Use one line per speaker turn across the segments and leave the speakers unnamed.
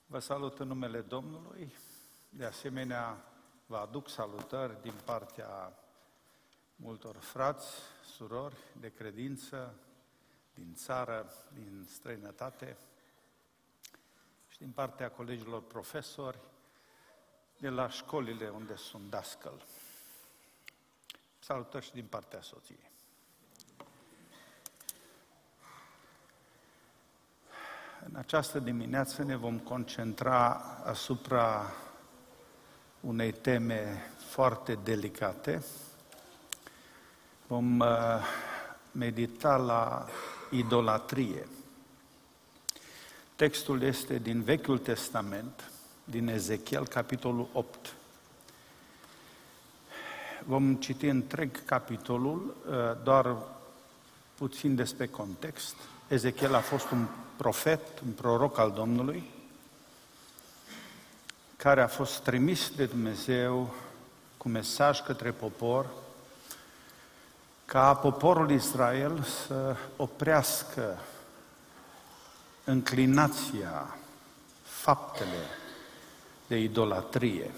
Vă salut în numele Domnului, de asemenea vă aduc salutări din partea multor frați, surori de credință, din țară, din străinătate și din partea colegilor profesori de la școlile unde sunt dascăl. Salutări și din partea soției. În această dimineață ne vom concentra asupra unei teme foarte delicate. Vom medita la idolatrie. Textul este din Vechiul Testament, din Ezechiel, capitolul 8. Vom citi întreg capitolul, doar puțin despre context. Ezechiel a fost un profet, un proroc al Domnului, care a fost trimis de Dumnezeu cu mesaj către popor, ca poporul Israel să oprească înclinația, faptele de idolatrie.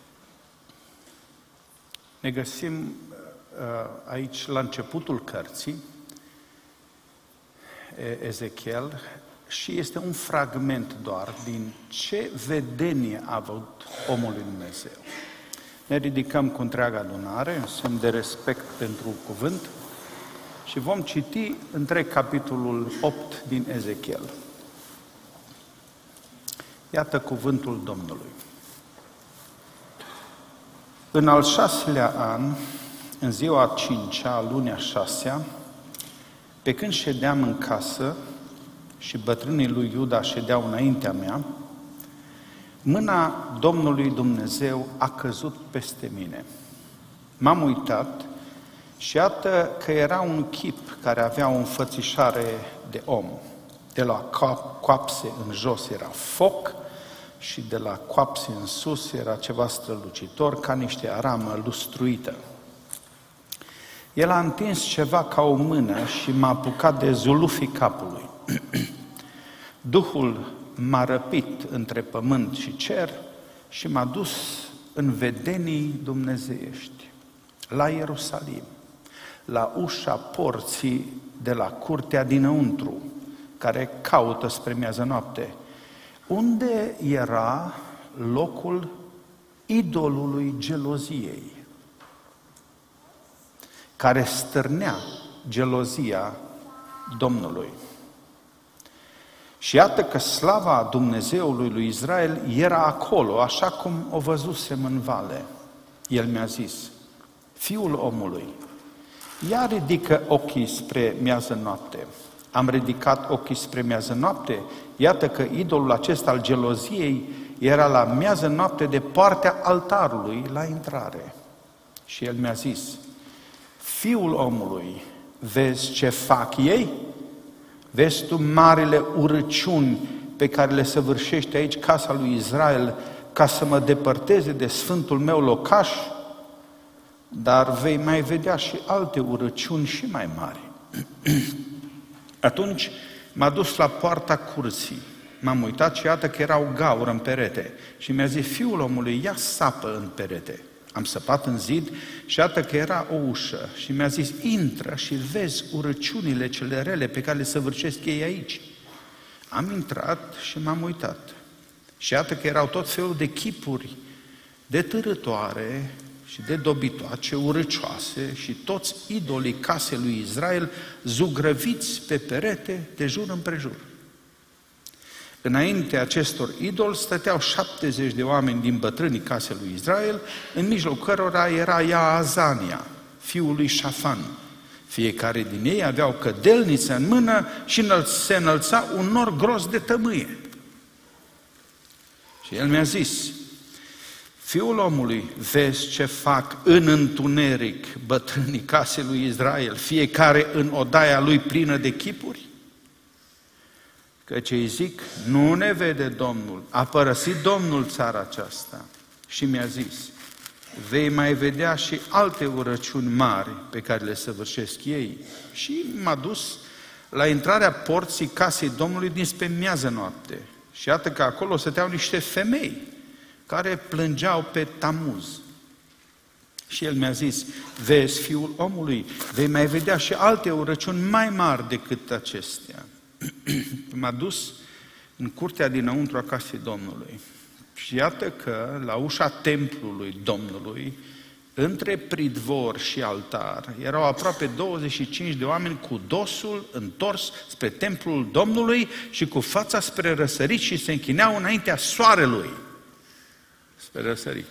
Ne găsim aici la începutul cărții, Ezechiel, și este un fragment doar din ce vedenie a avut omul lui Dumnezeu. Ne ridicăm cu întreaga adunare, în semn de respect pentru cuvânt, și vom citi întreg capitolul 8 din Ezechiel. Iată cuvântul Domnului. În al 6-lea an, în ziua a 5-a, lunea 6-a, pe când ședeam în casă și bătrânii lui Iuda ședeau înaintea mea, mâna Domnului Dumnezeu a căzut peste mine. M-am uitat și iată că era un chip care avea o înfățișare de om. De la coapse în jos era foc și de la coapse în sus era ceva strălucitor, ca niște aramă lustruită. El a întins ceva ca o mână și m-a apucat de zulufii capului. Duhul m-a răpit între pământ și cer și m-a dus în vedenii dumnezeiești, la Ierusalim, la ușa porții de la curtea dinăuntru, care caută spre miază noapte, unde era locul idolului geloziei, care stârnea gelozia Domnului. Și iată că slava Dumnezeului lui Israel era acolo, așa cum o văzusem în vale. El mi-a zis: Fiul omului, ia ridică ochii spre miază noapte. Am ridicat ochii spre miază noapte, iată că idolul acesta al geloziei era la miază noapte de partea altarului la intrare. Și el mi-a zis: Fiul omului, vezi ce fac ei? Vezi tu marile urăciuni pe care le săvârșește aici casa lui Israel ca să mă depărteze de sfântul meu locaș? Dar vei mai vedea și alte urăciuni și mai mari. Atunci m-a dus la poarta curții. M-am uitat și iată că era o gaură în perete. Și mi-a zis: Fiul omului, ia sapă în perete. Am săpat în zid și iată că era o ușă și mi-a zis: intră și vezi urăciunile cele rele pe care le săvârșesc ei aici. Am intrat și m-am uitat și iată că erau tot felul de chipuri de târătoare și de dobitoace urăcioase și toți idolii casei lui Israel zugrăviți pe perete de jur împrejur. Înainte acestor idoli stăteau 70 de oameni din bătrânii casei lui Israel, în mijlocul cărora era Azania, fiul lui Șafan. Fiecare din ei avea o cădelniță în mână și se înălța un nor gros de tămâie. Și el mi-a zis: Fiul omului, vezi ce fac în întuneric bătrânii casei lui Israel, fiecare în odaia lui plină de chipuri? Căci îi zic: nu ne vede Domnul, a părăsit Domnul țara aceasta. Și mi-a zis: vei mai vedea și alte urăciuni mari pe care le săvârșesc ei. Și m-a dus la intrarea porții casei Domnului dinspre miază noapte. Și iată că acolo stăteau niște femei care plângeau pe Tamuz. Și el mi-a zis, vezi, fiul omului, vei mai vedea și alte urăciuni mai mari decât acestea. M-a dus în curtea dinăuntru a casei Domnului. Și iată că la ușa templului Domnului, între pridvor și altar, erau aproape 25 de oameni cu dosul întors spre templul Domnului și cu fața spre răsărit și se închineau înaintea soarelui spre răsărit.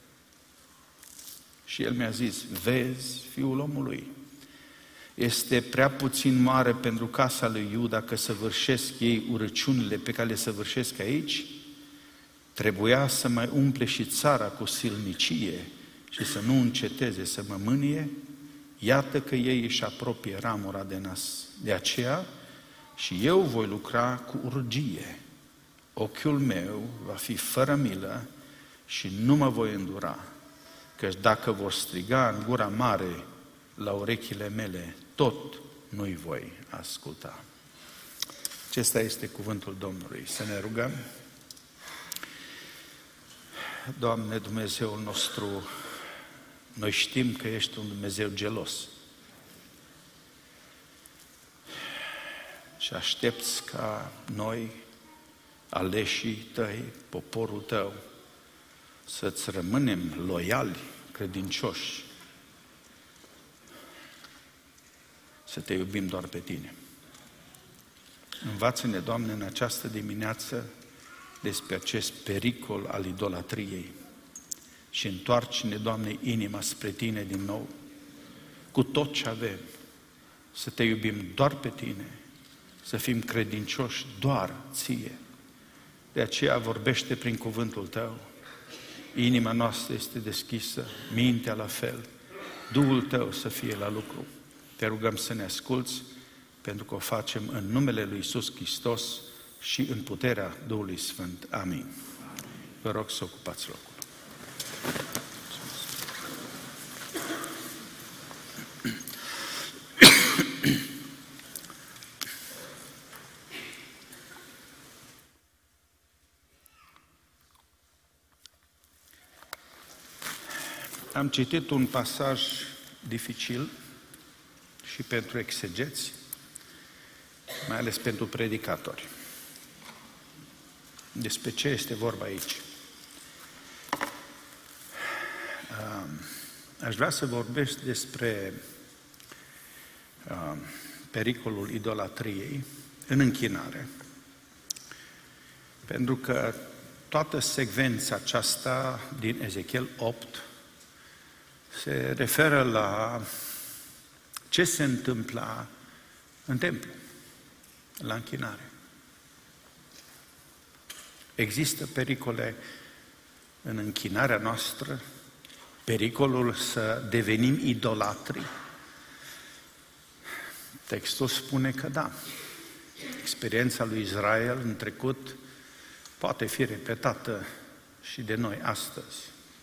Și el mi-a zis, vezi, fiul omului, este prea puțin mare pentru casa lui Iuda că săvârșesc ei urăciunile pe care le săvârșesc aici? Trebuia să mai umple și țara cu silnicie și să nu înceteze să mă mânie? Iată că ei își apropie ramura de nas. De aceea și eu voi lucra cu urgie. Ochiul meu va fi fără milă și nu mă voi îndura. Căci dacă vor striga în gura mare la urechile mele, tot nu-i voi asculta. Acesta este cuvântul Domnului. Să ne rugăm. Doamne, Dumnezeul nostru, noi știm că ești un Dumnezeu gelos și aștepți ca noi, aleșii tăi, poporul tău, să-ți rămânem loiali, credincioși, să te iubim doar pe tine. Învață-ne, Doamne, în această dimineață despre acest pericol al idolatriei și întoarce-ne, Doamne, inima spre Tine din nou, cu tot ce avem, să Te iubim doar pe Tine, să fim credincioși doar Ție. De aceea vorbește prin cuvântul Tău. Inima noastră este deschisă, mintea la fel, Duhul Tău să fie la lucru. Te rugăm să ne asculți, pentru că o facem în numele Lui Iisus Hristos și în puterea Duhului Sfânt. Amin. Vă rog să ocupați locul. Am citit un pasaj dificil și pentru exegeți, mai ales pentru predicatori. Despre ce este vorba aici? Aș vrea să vorbesc despre pericolul idolatriei în închinare. Pentru că toată secvența aceasta din Ezechiel 8 se referă la ce se întâmpla în templu, la închinare. Există pericole în închinarea noastră, pericolul să devenim idolatri. Textul spune că da. Experiența lui Israel în trecut poate fi repetată și de noi astăzi.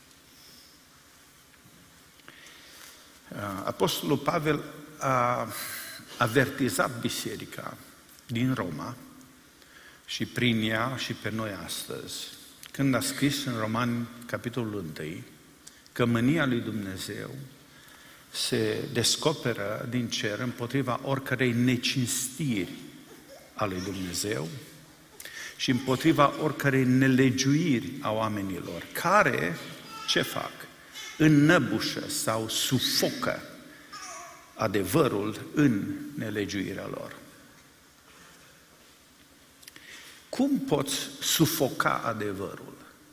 Apostolul Pavel a avertizat biserica din Roma și prin ea și pe noi astăzi, când a scris în Romani, capitolul 1, că mânia lui Dumnezeu se descoperă din cer împotriva oricărei necinstiri a lui Dumnezeu și împotriva oricărei nelegiuiri a oamenilor, care, ce fac? Înnăbușă sau sufocă adevărul în nelegiuirea lor. Cum poți sufoca adevărul?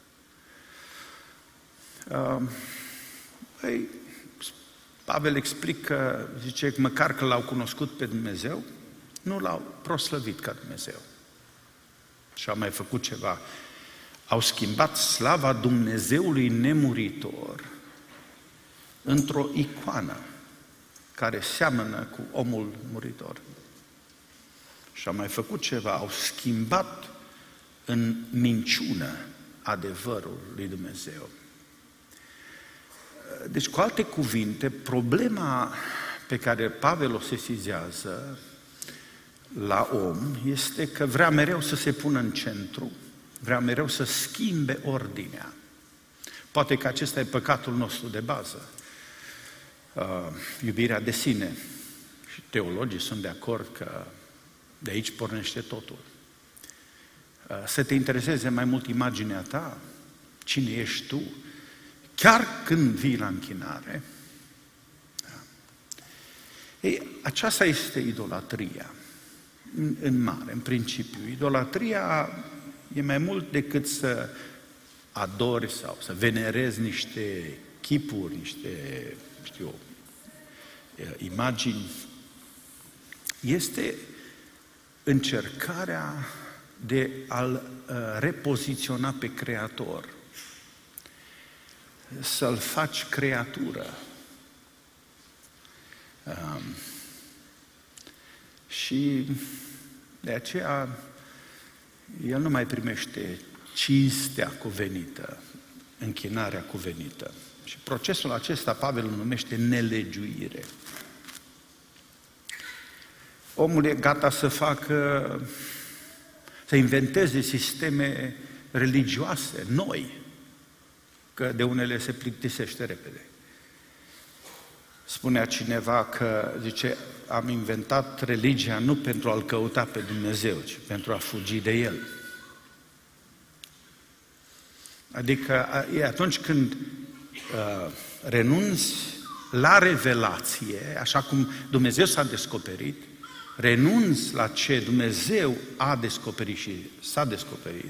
Pavel explică, zice că măcar că l-au cunoscut pe Dumnezeu, nu l-au proslăvit ca Dumnezeu. Și au mai făcut ceva. Au schimbat slava Dumnezeului nemuritor într-o icoană care seamănă cu omul muritor. Și au mai făcut ceva, au schimbat în minciună adevărul lui Dumnezeu. Deci, cu alte cuvinte, problema pe care Pavel o sesizează la om este că vrea mereu să se pună în centru, vrea mereu să schimbe ordinea. Poate că acesta e păcatul nostru de bază, iubirea de sine. Și teologii sunt de acord că de aici pornește totul. Să te intereseze mai mult imaginea ta, cine ești tu, chiar când vii la închinare. Ei, aceasta este idolatria, în mare, în principiu. Idolatria e mai mult decât să adori sau să venerezi niște chipuri, niște, imagini. Este încercarea de a-L repoziționa pe Creator, să-L faci creatură. Și de aceea El nu mai primește cinstea cuvenită, închinarea cuvenită. Și procesul acesta Pavel îl numește nelegiuire. Omul e gata să inventeze sisteme religioase, noi, că de unele se plictisește repede. Spunea cineva că, zice, am inventat religia nu pentru a-L căuta pe Dumnezeu, ci pentru a fugi de El. Adică e atunci când renunți la revelație, așa cum Dumnezeu s-a descoperit, renunți la ce Dumnezeu a descoperit și s-a descoperit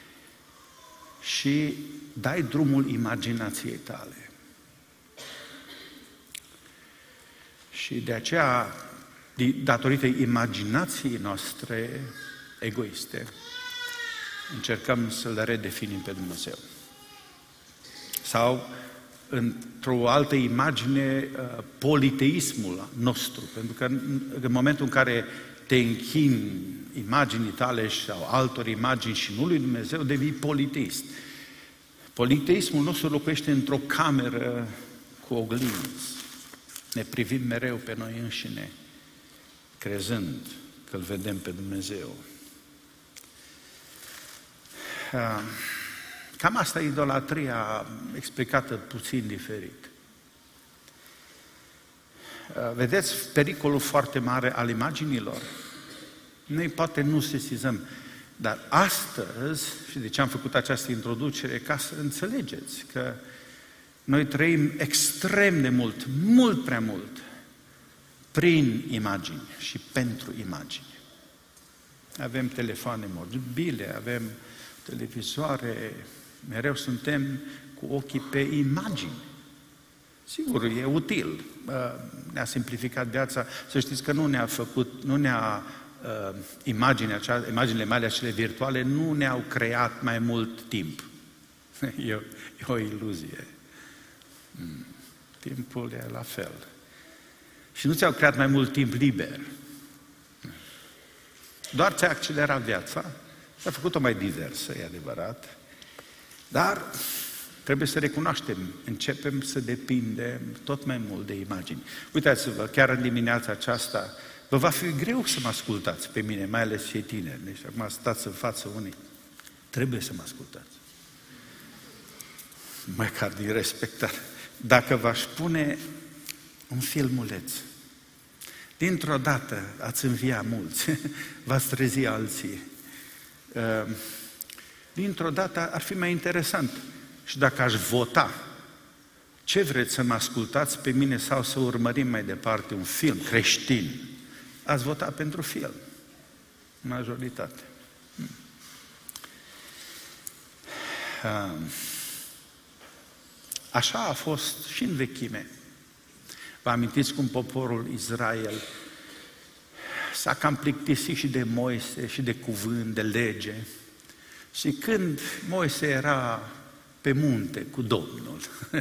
și dai drumul imaginației tale. Și de aceea, datorită imaginației noastre egoiste, încercăm să-L redefinim pe Dumnezeu. Sau, într-o altă imagine, politeismul nostru. Pentru că în momentul în care te închini imaginii tale sau altor imagini și nu lui Dumnezeu, devii politeist. Politeismul nostru locuiește într-o cameră cu oglinzi. Ne privim mereu pe noi înșine, crezând că Îl vedem pe Dumnezeu. Cam asta e idolatria explicată puțin diferit. Vedeți pericolul foarte mare al imaginilor? Noi poate nu sesizăm, dar astăzi, și de ce am făcut această introducere, ca să înțelegeți că noi trăim extrem de mult, mult prea mult, prin imagini și pentru imagini. Avem telefoane mobile, avem televizoare, mereu suntem cu ochii pe imagini. Sigur, e util, ne-a simplificat viața. Să știți că imaginile mele, acele virtuale, nu ne-au creat mai mult timp. E o iluzie. Timpul e la fel. Și nu ți-au creat mai mult timp liber. Doar ți-a accelerat viața, a făcut-o mai diversă, e adevărat, dar trebuie să recunoaștem, începem să depindem tot mai mult de imagini. Uitați-vă, chiar în dimineața aceasta, vă va fi greu să mă ascultați pe mine, mai ales cei tineri. Deci acum stați în față unii. Trebuie să mă ascultați. Măcar din respectare. Dacă v-aș pune un filmuleț, dintr-o dată ați învia mulți, v-ați trezi alții. Dintr-o dată ar fi mai interesant. Și dacă aș vota, ce vreți să mă ascultați pe mine sau să urmărim mai departe un film creștin? Ați votat pentru film. Majoritate. Așa a fost și în vechime. Vă amintiți cum poporul Israel s-a cam plictisit și de Moise, și de cuvânt, de lege. Și când Moise era pe munte cu Domnul,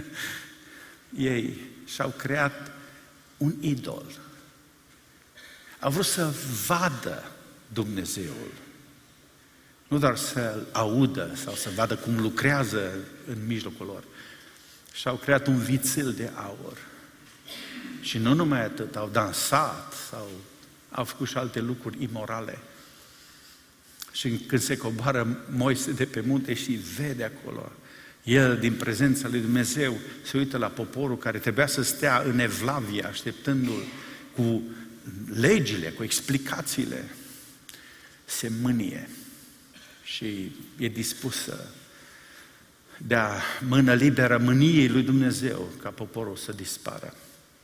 ei și-au creat un idol. Au vrut să vadă Dumnezeul, nu doar să-L audă sau să vadă cum lucrează în mijlocul lor. Și-au creat un vițel de aur. Și nu numai atât, au dansat, s-au au făcut și alte lucruri imorale. Și când se coboară Moise de pe munte și vede acolo, el, din prezența lui Dumnezeu, se uită la poporul care trebuia să stea în evlavie, așteptându-l cu legile, cu explicațiile, se mânie și e dispus să dea mână liberă mâniei lui Dumnezeu ca poporul să dispară.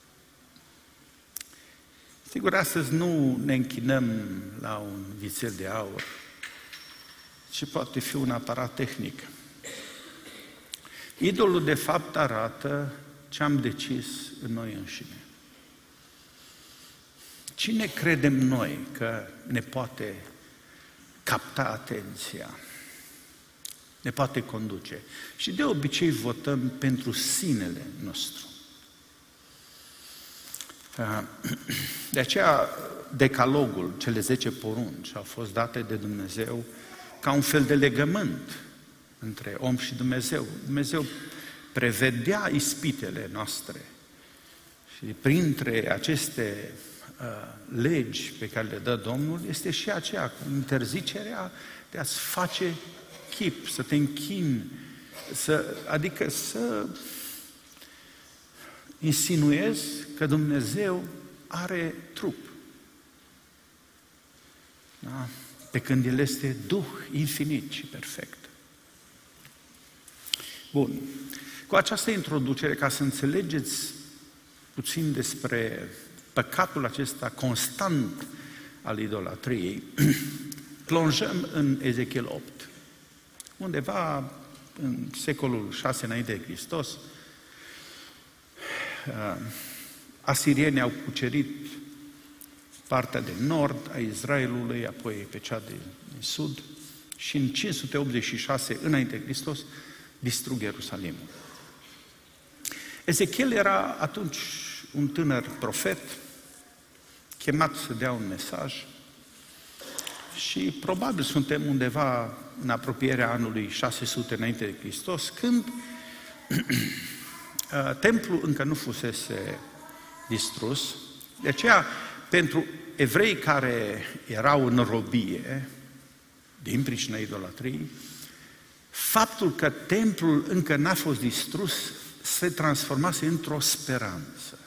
Sigur, astăzi nu ne închinăm la un vițel de aur, ci poate fi un aparat tehnic. Idolul, de fapt, arată ce am decis în noi înșine. Cine credem noi că ne poate capta atenția, ne poate conduce? Și de obicei votăm pentru sinele nostru. De aceea decalogul, cele 10 porunci, au fost date de Dumnezeu ca un fel de legământ între om și Dumnezeu. Dumnezeu prevedea ispitele noastre și printre aceste legi pe care le dă Domnul este și aceea cu interzicerea de a-ți face chip, să te închini, adică să insinuezi că Dumnezeu are trup. Da? Pe când El este Duh infinit și perfect. Bun. Cu această introducere, ca să înțelegeți puțin despre păcatul acesta constant al idolatriei, plonjăm în Ezechiel 8. Undeva în secolul 6 înainte de Hristos, asirienii au cucerit partea de nord a Israelului, apoi pe cea de sud și în 586 înainte de Hristos distrug Ierusalimul. Ezechiel era atunci un tânăr profet chemat să dea un mesaj și probabil suntem undeva în apropierea anului 600 înainte de Hristos, când templul încă nu fusese distrus. De aceea, pentru evrei care erau în robie, din pricina idolatriei, faptul că templul încă n-a fost distrus se transformase într-o speranță.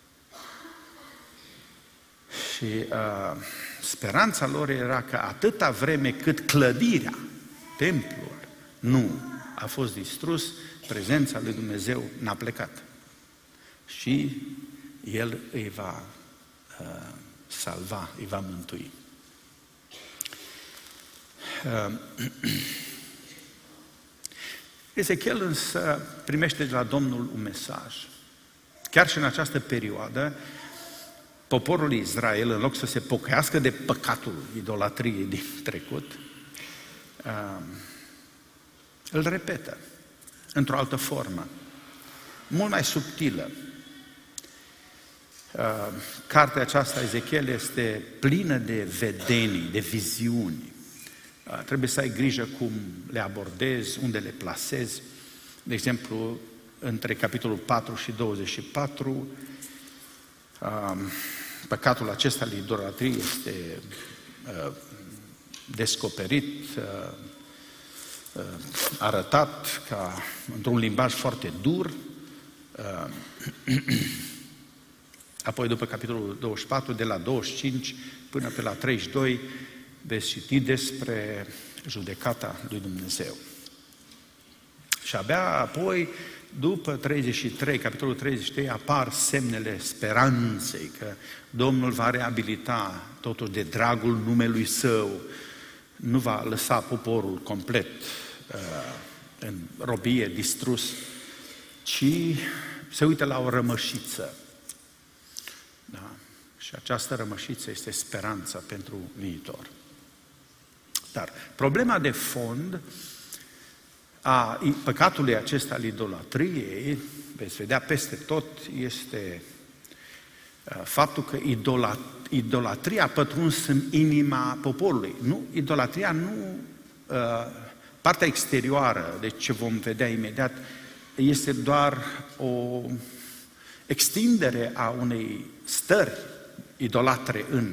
Și speranța lor era că atâta vreme cât clădirea, templul, nu a fost distrus, prezența lui Dumnezeu n-a plecat. Și El îi va salva, îi va mântui. Ezechiel însă primește de la Domnul un mesaj. Chiar și în această perioadă, poporul Israel, în loc să se pocăiască de păcatul idolatriei din trecut, îl repetă într-o altă formă, mult mai subtilă. Cartea aceasta, Ezechiel, este plină de vedenii, de viziuni. Trebuie să ai grijă cum le abordezi, unde le plasezi. De exemplu, între capitolul 4 și 24, păcatul acesta al idolatriei este descoperit, arătat ca într-un limbaj foarte dur. Apoi, după capitolul 24, de la 25 până pe la 32, veți citi despre judecata lui Dumnezeu. Și abia apoi, după 33, capitolul 33, apar semnele speranței că Domnul va reabilita totul de dragul numelui Său, nu va lăsa poporul complet în robie, distrus, ci se uită la o rămășiță. Da? Și această rămășiță este speranța pentru viitor. Dar problema de fond a păcatului acesta al idolatriei, veți vedea peste tot, este faptul că idolatria a pătruns în inima poporului. Nu, idolatria nu, partea exterioară, deci ce vom vedea imediat, este doar o extindere a unei stări idolatre în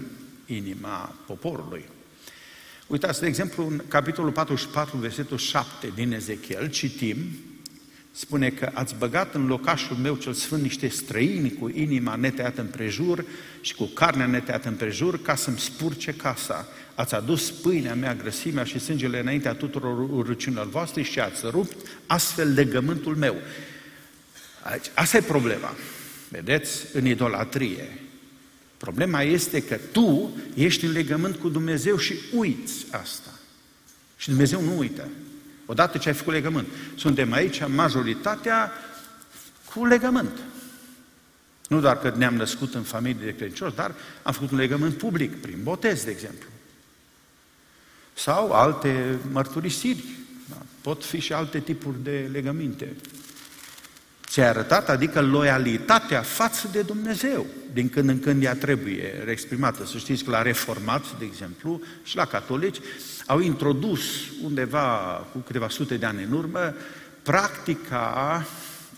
inima poporului. Uitați, de exemplu, în capitolul 44, versetul 7 din Ezechiel, citim, spune că ați băgat în locașul meu cel sfânt niște străini cu inima netăiată împrejur și cu carnea netăiată împrejur ca să-mi spurce casa. Ați adus pâinea mea, grăsimea și sângele înaintea tuturor urăciunilor voastre și ați rupt astfel legământul meu. Asta e problema. Vedeți? În idolatrie. Problema este că tu ești în legământ cu Dumnezeu și uiți asta. Și Dumnezeu nu uită. Odată ce ai făcut legământ. Suntem aici, majoritatea, cu legământ. Nu doar că ne-am născut în familie de credincioși, dar am făcut un legământ public, prin botez, de exemplu. Sau alte mărturisiri. Pot fi și alte tipuri de legăminte. Ți-ai arătat, adică loialitatea față de Dumnezeu. Din când în când ea trebuie exprimată. Să știți că la reformați, de exemplu, și la catolici, au introdus undeva cu câteva sute de ani în urmă practica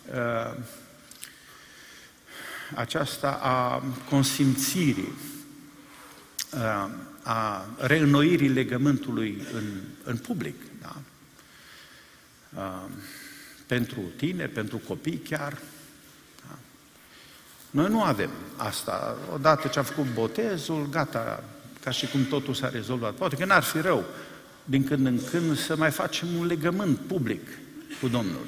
aceasta a consimțirii, a reînnoirii legământului în public. Da? Pentru tineri, pentru copii chiar. Da? Noi nu avem asta. Odată ce am făcut botezul, gata, ca și cum totul s-a rezolvat. Poate că n-ar fi rău, din când în când, să mai facem un legământ public cu Domnul.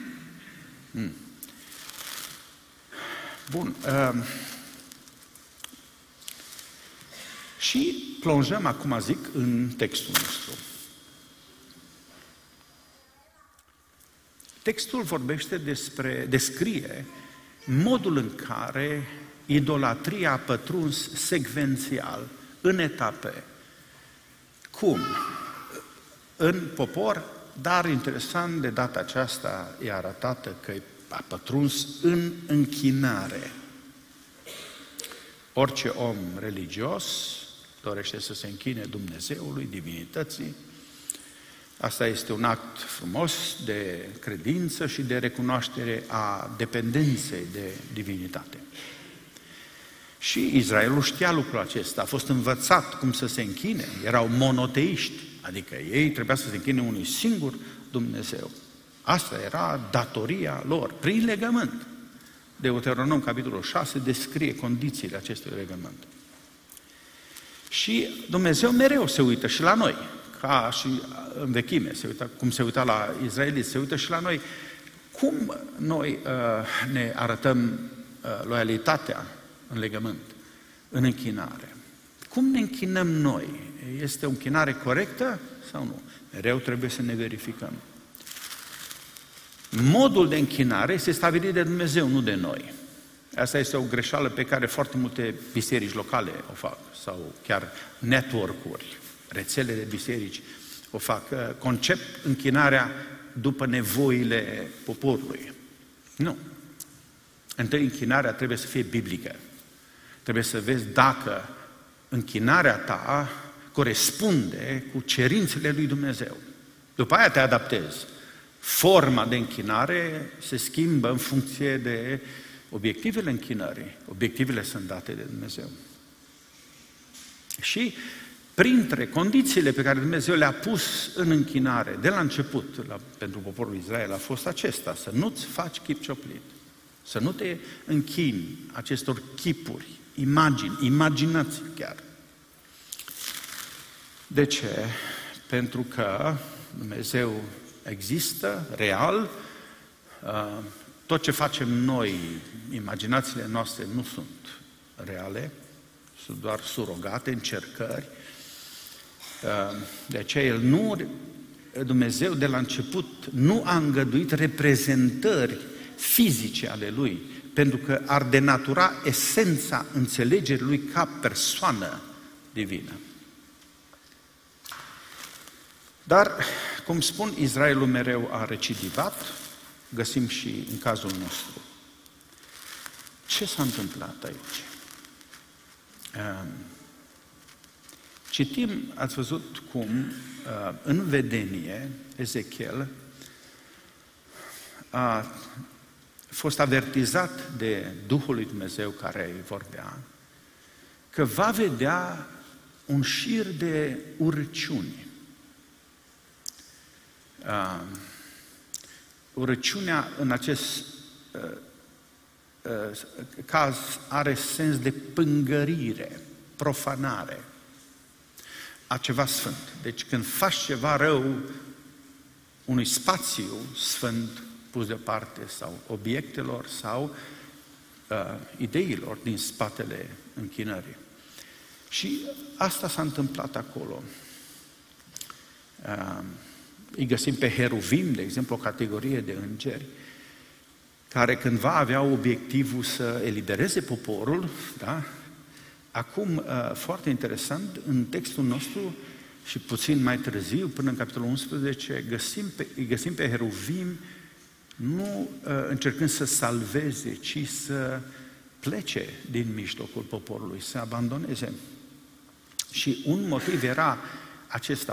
Bun. Și plonjăm acum, zic, în textul nostru. Textul descrie modul în care idolatria a pătruns secvențial, în etape. Cum? În popor, dar interesant, de data aceasta e arătată că a pătruns în închinare. Orice om religios dorește să se închine Dumnezeului, divinității. Asta este un act frumos de credință și de recunoaștere a dependenței de divinitate. Și Israelul știa lucrul acesta, a fost învățat cum să se închine, erau monoteiști, adică ei trebuia să se închine unui singur Dumnezeu. Asta era datoria lor, prin legământ. Deuteronom, capitolul 6, descrie condițiile acestui legământ. Și Dumnezeu mereu se uită și la noi, ca și în vechime, cum se uita la israeliți, se uită și la noi. Cum noi ne arătăm loialitatea în legământ, în închinare? Cum ne închinăm noi? Este o închinare corectă sau nu? Mereu trebuie să ne verificăm. Modul de închinare este stabilit de Dumnezeu, nu de noi. Asta este o greșeală pe care foarte multe biserici locale o fac, sau chiar network-uri, rețele de biserici o fac. Concep închinarea după nevoile poporului. Nu. Întâi închinarea trebuie să fie biblică. Trebuie să vezi dacă închinarea ta corespunde cu cerințele lui Dumnezeu. După aia te adaptezi. Forma de închinare se schimbă în funcție de obiectivele închinării. Obiectivele sunt date de Dumnezeu. Și printre condițiile pe care Dumnezeu le-a pus în închinare de la început pentru poporul Israel a fost acesta, să nu-ți faci chip cioplit, să nu te închini acestor chipuri, imagini, imaginații chiar. De ce? Pentru că Dumnezeu există, real, tot ce facem noi, imaginațiile noastre nu sunt reale, sunt doar surogate, încercări. De aceea Dumnezeu de la început nu a îngăduit reprezentări fizice ale Lui, pentru că ar denatura esența înțelegerii Lui ca persoană divină. Dar, cum spun, Israelul mereu a recidivat, găsim și în cazul nostru. Ce s-a întâmplat aici? Citim, ați văzut cum, în vedenie, Ezechiel a fost avertizat de Duhul lui Dumnezeu care îi vorbea, că va vedea un șir de urăciuni. Urăciunea în acest caz are sens de pângărire, profanare a ceva sfânt. Deci când faci ceva rău unui spațiu sfânt pus deoparte sau obiectelor sau ideilor din spatele închinării. Și asta s-a întâmplat acolo. Îi găsim pe heruvim, de exemplu, o categorie de îngeri, care cândva aveau obiectivul să elibereze poporul, da? Acum, foarte interesant, în textul nostru și puțin mai târziu, până în capitolul 11, îi găsim pe heruvim nu încercând să salveze, ci să plece din mijlocul poporului, să abandoneze. Și un motiv era acesta,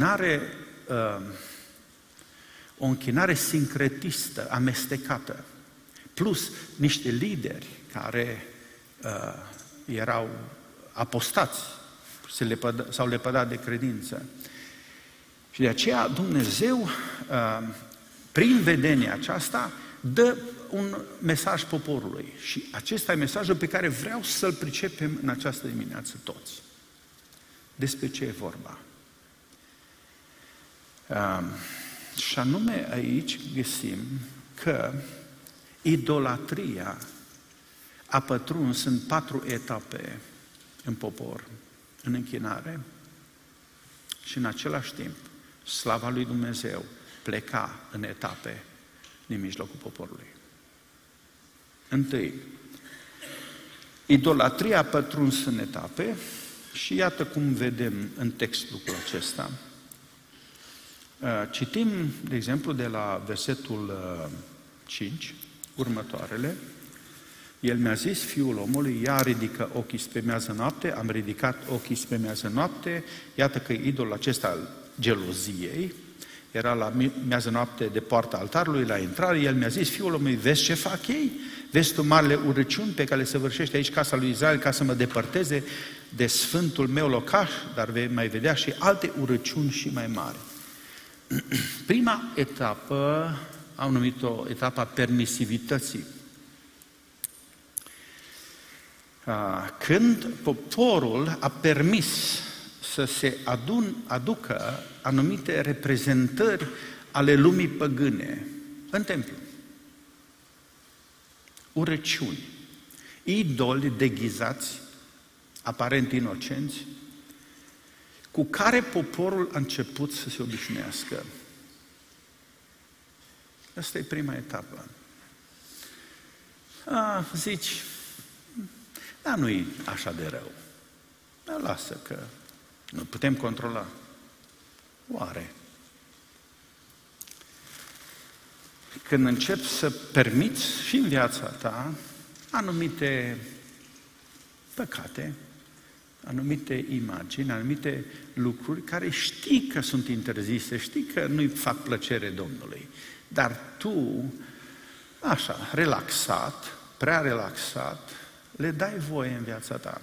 o închinare sincretistă, amestecată, plus niște lideri care erau apostați, s-au lepădat de credință. Și de aceea Dumnezeu, prin vedenia aceasta, dă un mesaj poporului. Și acesta e mesajul pe care vreau să-l pricepem în această dimineață toți. Despre ce e vorba? Și anume aici găsim că idolatria a pătruns în 4 etape în popor, în închinare, și în același timp slava lui Dumnezeu pleca în etape din mijlocul poporului. Întâi, idolatria a pătruns în etape și iată cum vedem în text lucrul acesta. Citim, de exemplu, de la versetul 5, următoarele. El mi-a zis, fiul omului, ia ridică ochii spre miază noapte, am ridicat ochii spre miază noapte, iată că idolul acesta al geloziei era la miază noapte de poarta altarului, la intrare, el mi-a zis, fiul omului, vezi ce fac ei? Vezi tu marile urăciuni pe care le săvârșește aici casa lui Israel ca să mă depărteze de sfântul meu locaș, dar vei mai vedea și alte urăciuni și mai mari. Prima etapă, au numit-o etapa permisivității. Când poporul a permis să se aducă anumite reprezentări ale lumii păgâne în templu. Urăciuni, idoli deghizați, aparent inocenți, cu care poporul a început să se obișnuiască. Asta e prima etapă. Zici, dar nu-i așa de rău. Dar lasă că nu putem controla. Oare? Când începi să permiți și în viața ta anumite păcate, anumite imagini, anumite lucruri care știi că sunt interzise, știi că nu-i fac plăcere Domnului, dar tu, așa, relaxat, prea relaxat, le dai voie în viața ta.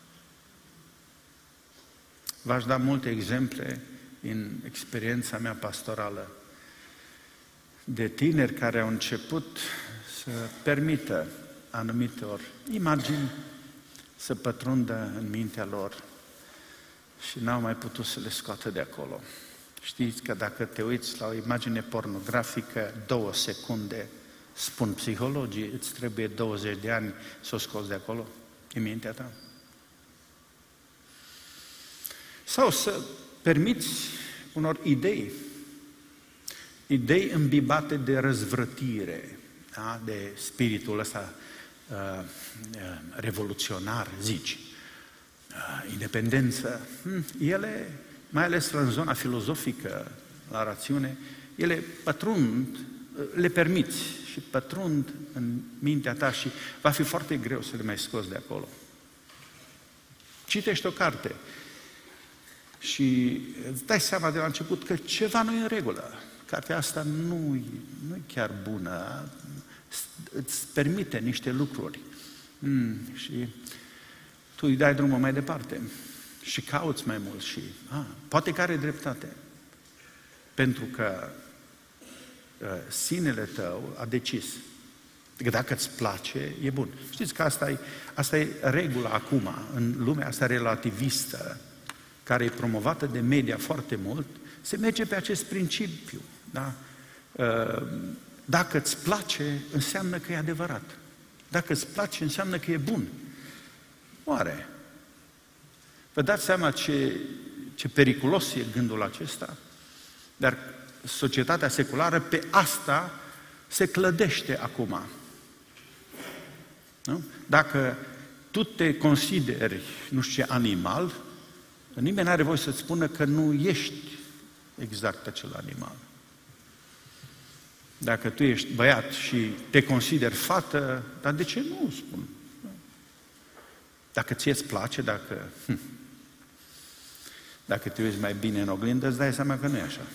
V-aș da multe exemple din experiența mea pastorală de tineri care au început să permită anumitor imagini să pătrundă în mintea lor și n-au mai putut să le scoată de acolo. Știți că dacă te uiți la o imagine pornografică, 2 secunde, spun psihologii, îți trebuie 20 de ani să o scoți de acolo, din mintea ta. Sau să permiți unor idei îmbibate de răzvrătire, da? De spiritul ăsta revoluționar, zici, independență. Ele, mai ales în zona filozofică, la rațiune, ele pătrund, le permiți și pătrund în mintea ta și va fi foarte greu să le mai scoți de acolo. Citești o carte și îți dai seama de la început că ceva nu e în regulă. Cartea asta nu e chiar bună, îți permite niște lucruri. Și tu îi dai drumul mai departe. și cauți mai mult și poate că are dreptate. Pentru că sinele tău a decis că dacă îți place, e bun. Știți că asta e regula acum, în lumea asta relativistă, care e promovată de media foarte mult, se merge pe acest principiu. Da? Dacă îți place, înseamnă că e adevărat. Dacă îți place, înseamnă că e bun. Oare? Vă dați seama ce periculos e gândul acesta? Dar societatea seculară pe asta se clădește acum. Nu? Dacă tu te consideri, nu știu ce, animal, nimeni nu are voie să-ți spună că nu ești exact acel animal. Dacă tu ești băiat și te consideri fată, dar de ce nu spun? Dacă ție-ți place, dacă te uiți mai bine în oglindă, îți dai seama că nu e așa.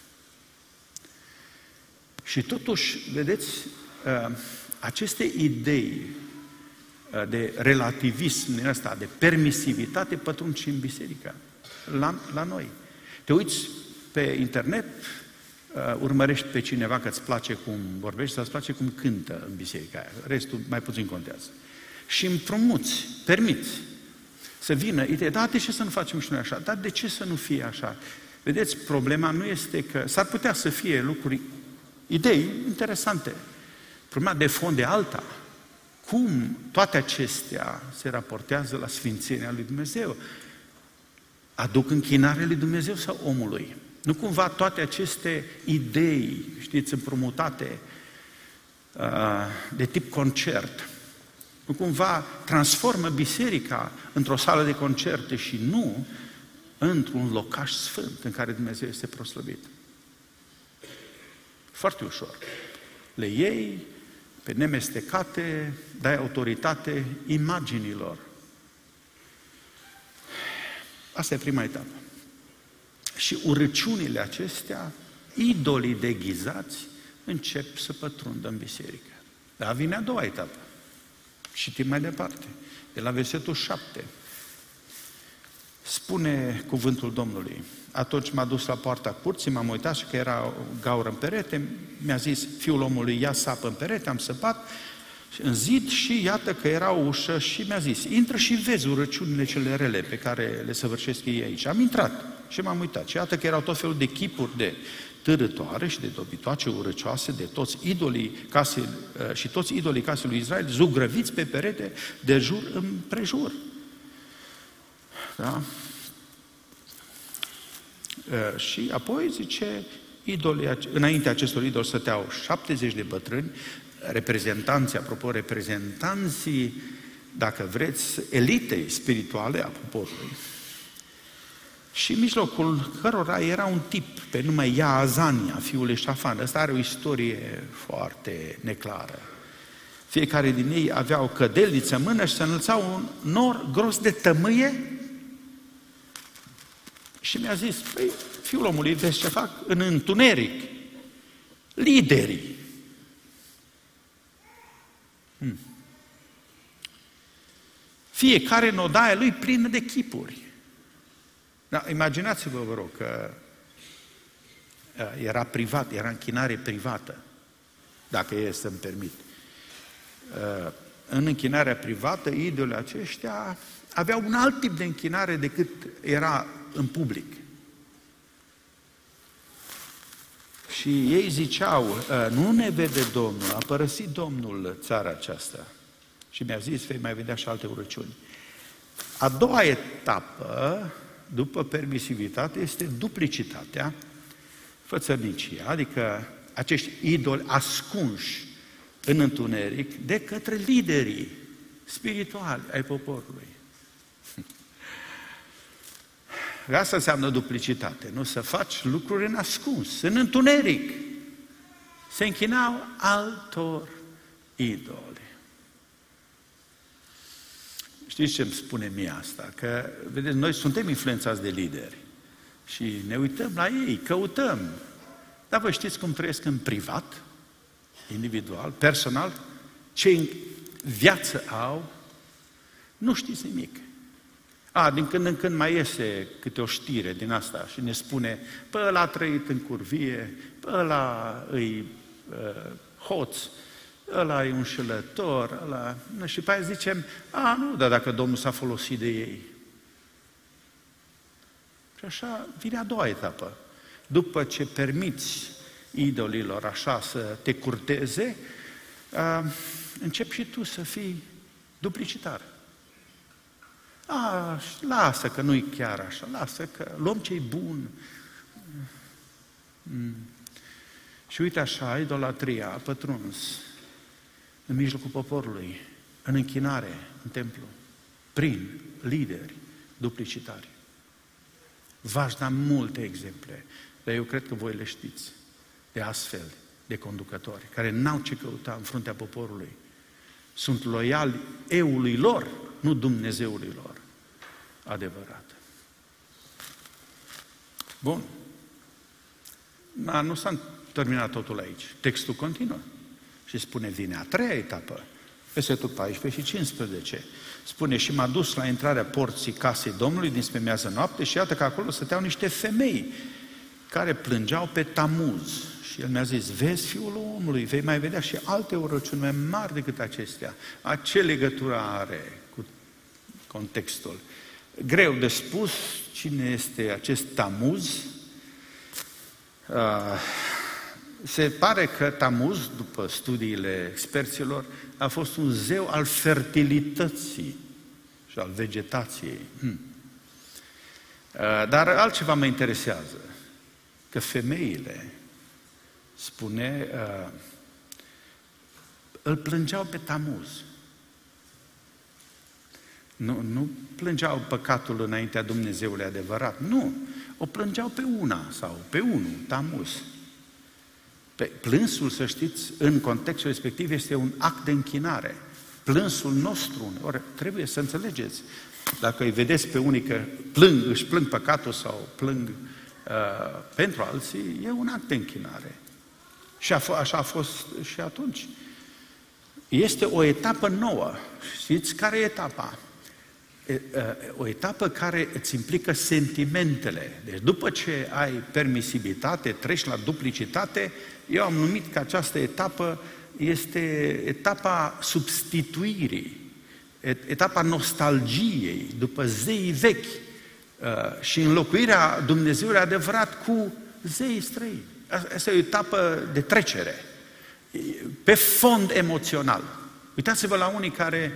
Și totuși, vedeți, aceste idei de relativism din ăsta, de permisivitate, pătrund și în biserică, la noi. Te uiți pe internet, urmărești pe cineva că îți place cum vorbește sau îți place cum cântă în biserica aia. Restul mai puțin contează. Și împrumuți, permiți să vină ideea, de ce să nu facem și noi așa? Dar de ce să nu fie așa? Vedeți, problema nu este că s-ar putea să fie lucruri, idei interesante. Problema de fond de alta. Cum toate acestea se raportează la sfințenia lui Dumnezeu? Aduc închinare lui Dumnezeu sau omului? Nu cumva toate aceste idei, știți, împrumutate de tip concert, nu cumva transformă biserica într-o sală de concerte și nu într-un locaș sfânt în care Dumnezeu este proslăvit. Foarte ușor. Le iei pe nemestecate, dai autoritate imaginilor. Asta e prima etapă. Și urăciunile acestea, idolii deghizați, încep să pătrundă în biserică. Dar vine a doua etapă. Citim mai departe, de la versetul 7. Spune cuvântul Domnului: atunci m-a dus la poarta curții, m-am uitat și că era o gaură în perete, mi-a zis: fiul omului, ia sapă în perete, am săpat în zid și iată că era o ușă și mi-a zis: intră și vezi urăciunile cele rele pe care le săvârșesc ei aici. Am intrat și m-am uitat și iată că erau tot felul de chipuri de târătoare și de dobitoace urăcioase de toți idolii casei lui Israel, zugrăviți pe perete de jur împrejur. Da? Și apoi zice, înaintea acestor idoli stăteau 70 de bătrâni, reprezentanții, dacă vreți, elitei spirituale a poporului. Și în mijlocul cărora era un tip pe nume Iaazania, fiul lui Șafan. Ăsta are o istorie foarte neclară. Fiecare din ei avea o cădelniță în mână și se înălța un nor gros de tămâie. Și mi-a zis: păi, fiul omului, vezi ce fac? În întuneric, liderii. Fiecare în odaia lui plină de chipuri. Da, imaginați-vă, vă rog, că era privat, era închinare privată, dacă e să-mi permit. În închinarea privată, idolii aceștia aveau un alt tip de închinare decât era în public. Și ei ziceau: nu ne vede Domnul, a părăsit Domnul țara aceasta. Și mi-a zis: vei mai vedea și alte urăciuni. A doua etapă, după permisivitate, este duplicitatea, fățărnicia, adică acești idoli ascunși în întuneric de către liderii spirituali ai poporului. Asta înseamnă duplicitate, nu? Să faci lucruri în ascuns, în întuneric. Se închinau altor idoli. Știți ce îmi spune mie asta? Că, vedeți, noi suntem influențați de lideri și ne uităm la ei, căutăm. Dar vă știți cum trăiesc în privat, individual, personal? Ce viață au? Nu știți nimic. Din când în când mai iese câte o știre din asta și ne spune, ăla a trăit în curvie, ăla îi hoț, ăla e un înșelător, ăla... Și pe aia zicem, nu, dar dacă Domnul s-a folosit de ei. Și așa vine a doua etapă. După ce permiți idolilor așa să te curteze, începi și tu să fii duplicitar. Lasă că nu-i chiar așa, lasă că luăm ce-i bun. Și uite așa, idolatria a pătruns în mijlocul poporului, în închinare, în templu, prin lideri duplicitari. V-aș da multe exemple, dar eu cred că voi le știți, de astfel de conducători, care n-au ce căuta în fruntea poporului. Sunt loiali eului lor, nu Dumnezeului lor adevărat. Bun. Nu s-a terminat totul aici. Textul continuă și spune, vine a treia etapă, versetul 14 și 15. Spune, și m-a dus la intrarea porții casei Domnului dinspre miază noapte și iată că acolo stăteau niște femei care plângeau pe Tamuz. Și el mi-a zis, vezi, fiul omului, vei mai vedea și alte urăciuni mai mari decât acestea. Ce legătură are cu contextul? Greu de spus cine este acest Tamuz. Se pare că Tamuz, după studiile experților, a fost un zeu al fertilității și al vegetației. Dar altceva mă interesează, că femeile, spune, îl plângeau pe Tamuz. Nu plângeau păcatul înaintea Dumnezeului adevărat, nu. O plângeau pe una sau pe unul, Tamuz. Plânsul, să știți, în contextul respectiv este un act de închinare. Plânsul nostru, ori trebuie să înțelegeți, dacă îi vedeți pe unii că își plâng păcatul sau plâng pentru alții, e un act de închinare. Și așa a fost și atunci. Este o etapă nouă. Știți care e etapa? O etapă care îți implică sentimentele. Deci după ce ai permisibilitate, treci la duplicitate, eu am numit că această etapă este etapa substituirii, etapa nostalgiei după zeii vechi și înlocuirea Dumnezeului adevărat cu zeii străini. Asta e o etapă de trecere, pe fond emoțional. Uitați-vă la unii care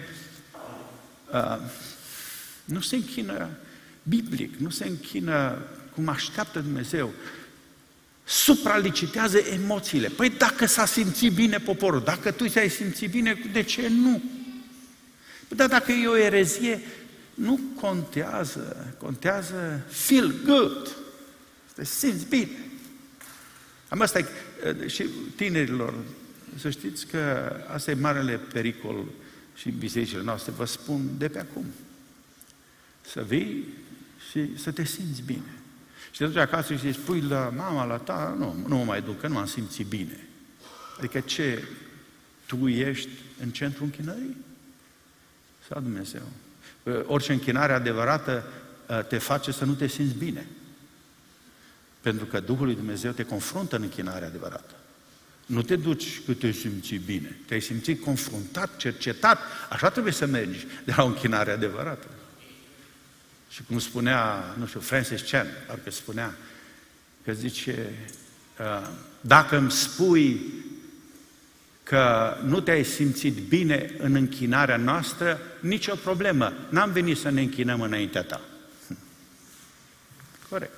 nu se închină biblic, nu se închină cum așteaptă Dumnezeu, supralicitează emoțiile. Păi dacă s-a simțit bine poporul, dacă tu ți-ai simțit bine, de ce nu? Dar dacă e o erezie, nu contează, contează feel good, să te simți bine. Asta e, și tinerilor, să știți că asta e marele pericol și în bisericile noastre, vă spun de pe acum. Să vii și să te simți bine. Și te duci acasă și îi spui la mama, la ta, nu mă mai duc, că nu m-am simțit bine. Adică ce? Tu ești în centrul închinării? Sau Dumnezeu? Orice închinare adevărată te face să nu te simți bine. Pentru că Duhul lui Dumnezeu te confruntă în închinarea adevărată. Nu te duci că te simți bine. Te-ai simțit confruntat, cercetat. Așa trebuie să mergi de la o închinare adevărată. Și cum spunea, nu știu, Francis Chan, parcă spunea, că zice, dacă îmi spui că nu te-ai simțit bine în închinarea noastră, nicio problemă. N-am venit să ne închinăm înaintea ta. Corect.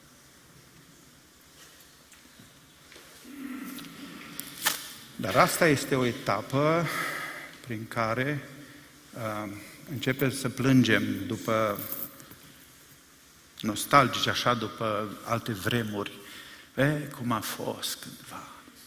Dar asta este o etapă prin care începem să plângem după nostalgici, așa, după alte vremuri. Cum a fost cândva.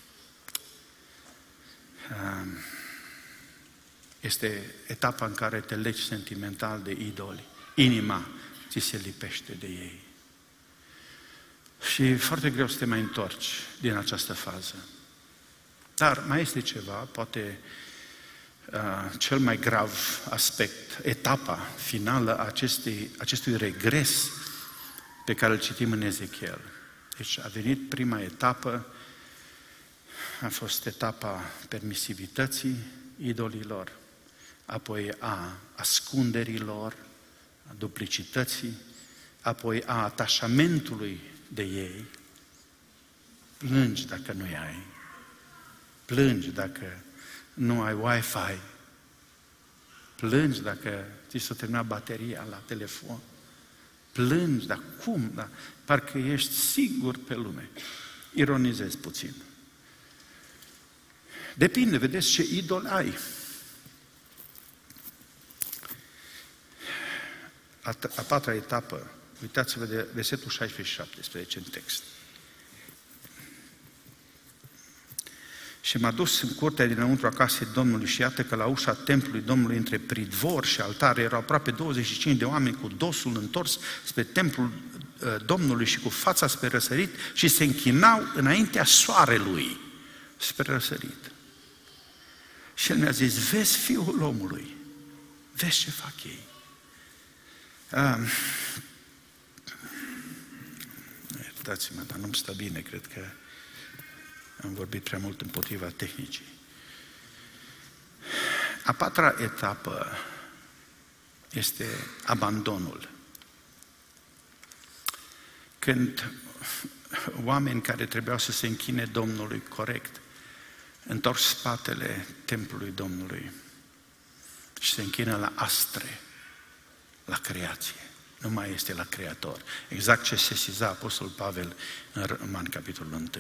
Este etapa în care te legi sentimental de idoli. Inima ți se lipește de ei. Și e foarte greu să te mai întorci din această fază. Dar mai este ceva, poate cel mai grav aspect, etapa finală a acestui regres pe care îl citim în Ezechiel. Deci a venit prima etapă, a fost etapa permisivității idolilor, apoi a ascunderilor, a duplicității, apoi a atașamentului de ei. Plângi dacă nu-i ai, plângi dacă nu ai Wi-Fi, plângi dacă ți s-a terminat bateria la telefon, plângi, dar cum? Dar parcă ești sigur pe lume. Ironizez puțin. Depinde, vedeți ce idol ai. A patra etapă, uitați-vă de versetul 16 și 17 în text. Și m-a dus în curtea dinăuntru a casei Domnului și iată că la ușa templului Domnului între pridvor și altare erau aproape 25 de oameni cu dosul întors spre templul Domnului și cu fața spre răsărit și se închinau înaintea soarelui spre răsărit. Și el mi-a zis, vezi Fiul omului, vezi ce fac ei. Iertați-mă, dar nu-mi stă bine, cred că am vorbit prea mult împotriva tehnicii. A patra etapă este abandonul. Când oameni care trebuiau să se închine Domnului corect, întorc spatele templului Domnului și se închină la astre, la creație. Nu mai este la Creator. Exact ce sesiza Apostolul Pavel în Romani, capitolul 1.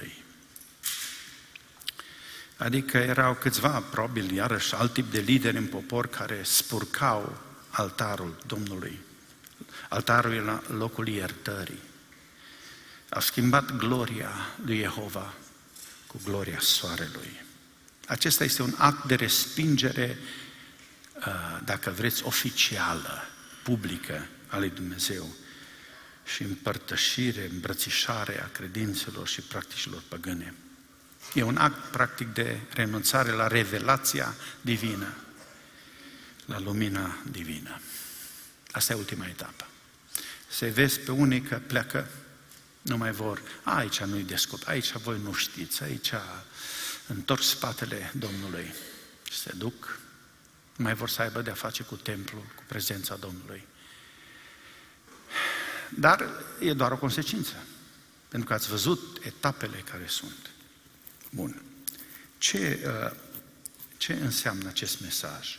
Adică erau câțiva, probabil, iarăși, alt tip de lideri în popor care spurcau altarul Domnului. Altarul era locul iertării. Au schimbat gloria lui Jehova cu gloria soarelui. Acesta este un act de respingere, dacă vreți, oficială, publică a lui Dumnezeu și împărtășire, îmbrățișare a credințelor și practicilor păgâne. E un act practic de renunțare la revelația divină, la lumina divină. Asta e ultima etapă. Se vezi pe unii că pleacă, nu mai vor, aici nu-i descoper, aici voi nu știți, aici întorc spatele Domnului și se duc, nu mai vor să aibă de-a face cu templul, cu prezența Domnului. Dar e doar o consecință, pentru că ați văzut etapele care sunt. Bun. Ce înseamnă acest mesaj?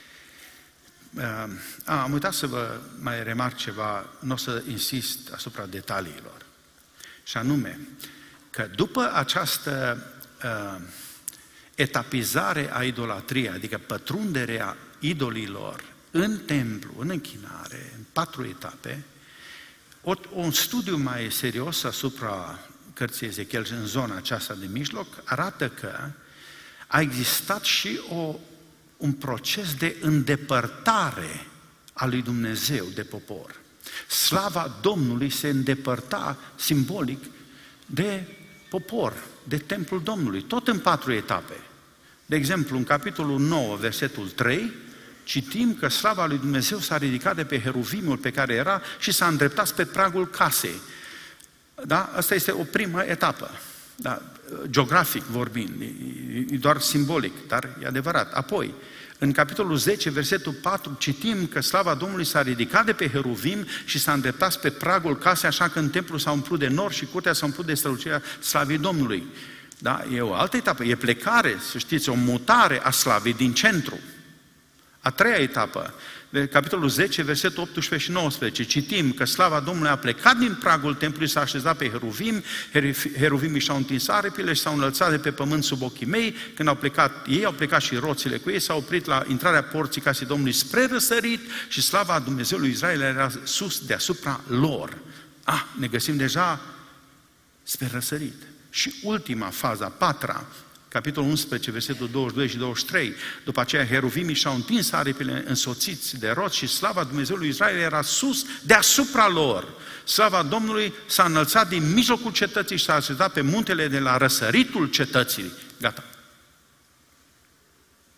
Am uitat să vă mai remarc ceva, nu o să insist asupra detaliilor. Și anume, că după această etapizare a idolatriei, adică pătrunderea idolilor în templu, în închinare, în 4 etape, un studiu mai serios asupra cărții Ezechiel în zona aceasta de mijloc arată că a existat și un proces de îndepărtare a lui Dumnezeu de popor. Slava Domnului se îndepărta simbolic de popor, de templul Domnului, tot în 4 etape. De exemplu, în capitolul 9, versetul 3, citim că slava lui Dumnezeu s-a ridicat de pe heruvimul pe care era și s-a îndreptat spre pragul casei. Da? Asta este o primă etapă. Da? Geografic vorbind, e doar simbolic, dar e adevărat. Apoi, în capitolul 10, versetul 4, citim că slava Domnului s-a ridicat de pe heruvim și s-a îndreptat spre pragul casei, așa că în templu s-a umplut de nor și curtea s-a umplut de strălucirea slavei Domnului. Da? E o altă etapă, e plecare, să știți, o mutare a slavei din centru. A 3-a etapă, de capitolul 10, versetul 18 și 19, citim că slava Domnului a plecat din pragul templului, s-a așezat pe heruvim, heruvimii și-au întins aripile și s-au înălțat de pe pământ sub ochii mei, când au plecat ei, au plecat și roțile cu ei, s-au oprit la intrarea porții casei Domnului spre răsărit și slava Dumnezeului Israel era sus deasupra lor. Ne găsim deja spre răsărit. Și ultima fază, a 4-a, capitolul 11, versetul 22 și 23, după aceea heruvimii și-au întins aripile însoțiți de roți și slava Dumnezeului Israel era sus deasupra lor. Slava Domnului s-a înălțat din mijlocul cetății și s-a așezat pe muntele de la răsăritul cetății. Gata.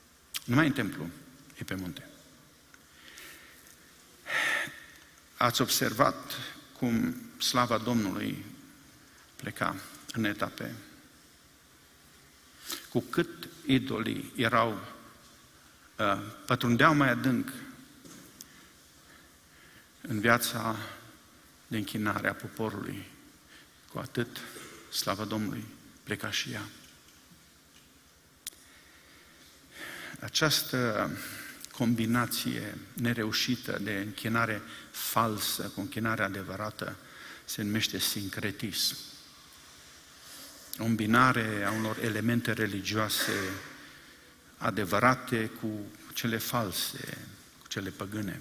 Numai în templu, e pe munte. Ați observat cum slava Domnului pleca în etape. Cu cât idolii pătrundeau mai adânc în viața de închinare a poporului, cu atât slava Domnului pleca și ea. Această combinație nereușită de închinare falsă cu închinare adevărată se numește sincretism. O îmbinare a unor elemente religioase adevărate cu cele false, cu cele păgâne.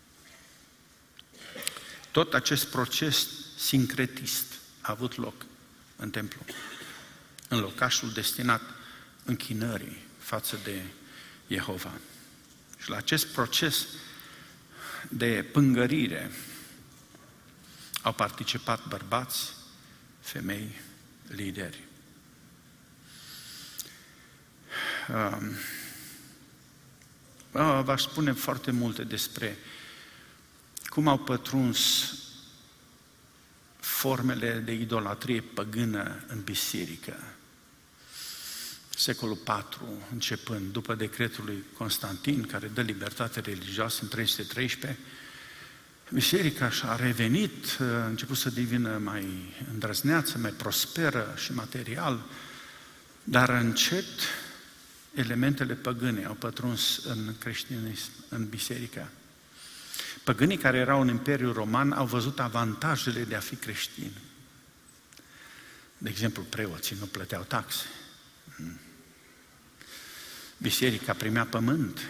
Tot acest proces sincretist a avut loc în templu, în locașul destinat închinării față de Jehova. Și la acest proces de pângărire au participat bărbați, femei, lideri. V-aș spune foarte multe despre cum au pătruns formele de idolatrie păgână în biserică. Secolul IV, începând, după decretul lui Constantin, care dă libertate religioasă în 313, biserica și-a revenit, a început să devină mai îndrăzneață, mai prosperă și material, dar încet elementele păgâne au pătruns în creștinism, în biserică. Păgânii care erau în Imperiul Roman au văzut avantajele de a fi creștini. De exemplu, preoții nu plăteau taxe. Biserica primea pământ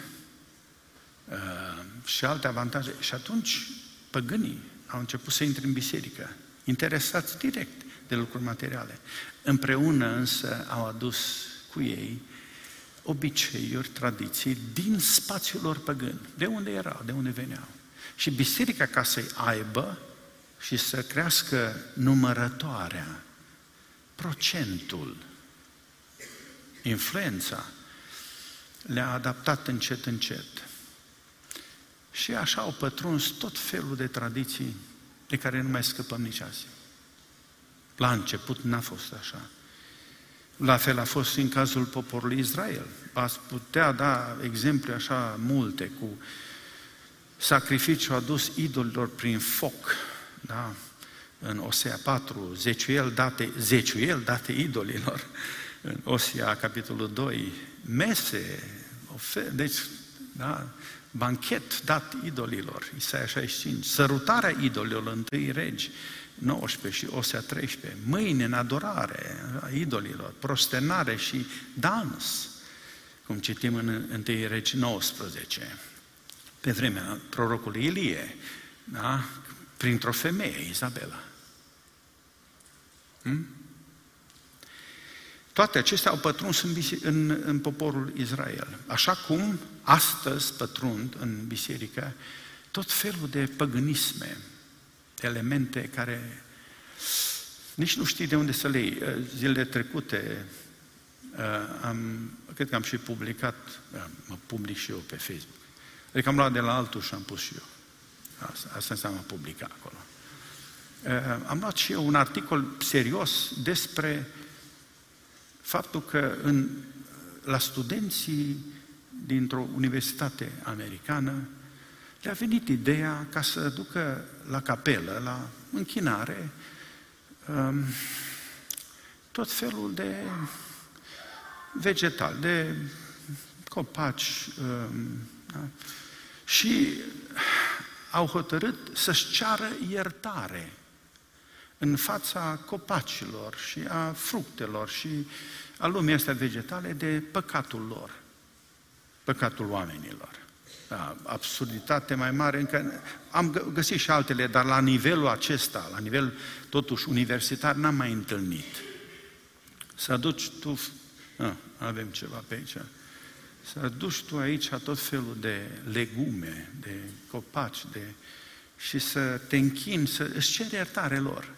și alte avantaje. Și atunci păgânii au început să intre în biserică, interesați direct de lucruri materiale. Împreună însă au adus cu ei obiceiuri, tradiții din spațiul lor păgân. De unde erau, de unde veneau. Și biserica, ca să-i aibă și să crească numărătoarea, procentul, influența, le-a adaptat încet, încet. Și așa au pătruns tot felul de tradiții de care nu mai scăpăm nici azi. La început n-a fost așa. La fel a fost și în cazul poporului Israel. Ați putea da exemple așa multe cu sacrificiu adus idolilor prin foc, da? În Osea 4, zeciuieli date idolilor, în Osea capitolul 2, mese, deci, da? Banchet dat idolilor, Isaia 65, sărutarea idolilor, 1 Regi 19 și Osea 13, mâine în adorare a idolilor, prosternare și dans, cum citim în 1 Regi 19, pe vremea prorocului Ilie, da? Printr-o femeie, Izabela. Toate acestea au pătruns în poporul Israel. Așa cum astăzi pătrund în biserică tot felul de păgânisme, elemente care nici nu știi de unde să le iei. Zilele trecute cred că am și publicat, mă public și eu pe Facebook. Adică am luat de la altul și am pus și eu. Asta înseamnă publica acolo. Am luat și eu un articol serios despre faptul că la studenții dintr-o universitate americană le-a venit ideea ca să ducă la capelă, la închinare, tot felul de vegetali, de copaci, da? Și au hotărât să-și ceară iertare în fața copacilor și a fructelor și a lumii astea vegetale de păcatul lor, păcatul oamenilor. Da, absurditate mai mare, încă am găsit și altele, dar la nivelul acesta, la nivel totuși universitar, n-am mai întâlnit. Să aduci tu, avem ceva pe aici, să aduci tu aici tot felul de legume, de copaci, și să te închini, să își ceri iertare lor.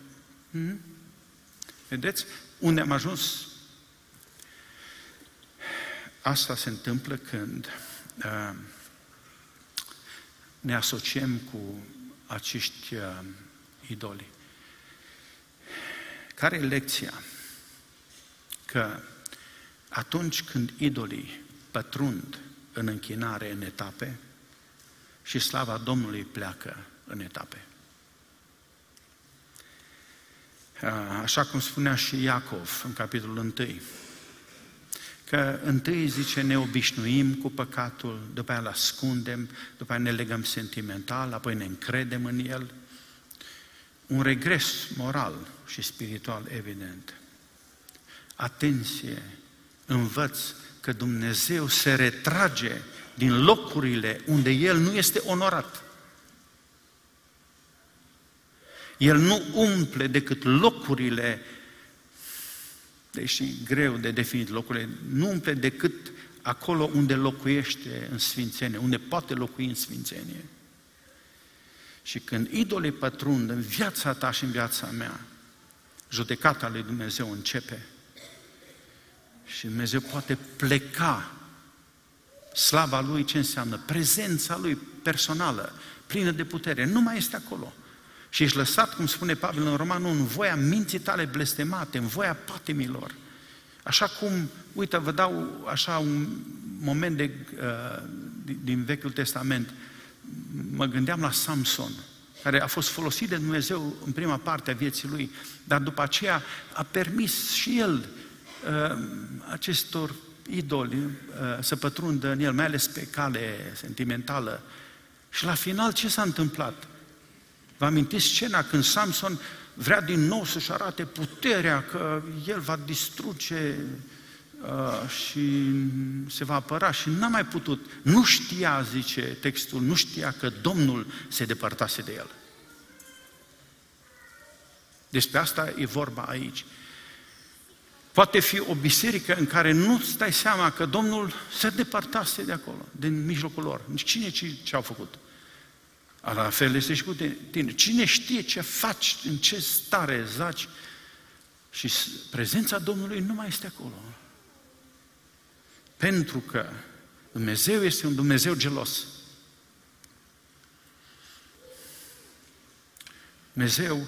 Vedeți unde am ajuns? asta se întâmplă când ne asociem cu acești idoli. Care e lecția? Că atunci când idolii pătrund în închinare în etape și slava Domnului pleacă în etape. Așa cum spunea și Iacov în capitolul 1, că întâi zice ne obișnuim cu păcatul, după aia îl ascundem, după aia ne legăm sentimental, apoi ne încredem în el. Un regres moral și spiritual evident. Atenție, învăț că Dumnezeu se retrage din locurile unde El nu este onorat. El nu umple decât locurile, deși greu de definit locurile, nu umple decât acolo unde locuiește în sfințenie, unde poate locui în sfințenie. Și când idolii pătrund în viața ta și în viața mea, judecata lui Dumnezeu începe și Dumnezeu poate pleca. Slava Lui ce înseamnă? Prezența Lui personală, plină de putere, nu mai este acolo. Și ești lăsat, cum spune Pavel în Roman, în voia minții tale blestemate, în voia patimilor. Așa cum, uite, vă dau așa un moment din Vechiul Testament. Mă gândeam la Samson, care a fost folosit de Dumnezeu în prima parte a vieții lui, dar după aceea a permis și el acestor idoli să pătrundă în el, mai ales pe cale sentimentală. Și la final ce s-a întâmplat? Vă amintiți scena când Samson vrea din nou să-și arate puterea, că el va distruge și se va apăra și n-a mai putut. Nu știa, zice textul, nu știa că Domnul se depărtase de el. Despre asta e vorba aici. Poate fi o biserică în care nu-ți dai seama că Domnul se depărtase de acolo, din mijlocul lor. Cine ce au făcut? La fel este și cu tine. Cine știe ce faci, în ce stare zaci și prezența Domnului nu mai este acolo. Pentru că Dumnezeu este un Dumnezeu gelos. Dumnezeu